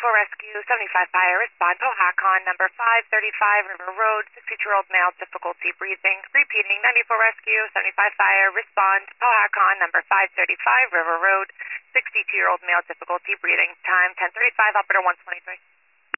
Rescue, 75 Fire, respond Pohacon, number 535 River Road, 62-year-old male, difficulty breathing. Repeating, 94 Rescue, 75 Fire, respond Pohacon, number 535 River Road, 62-year-old male, difficulty breathing. Time 10:35, operator 123.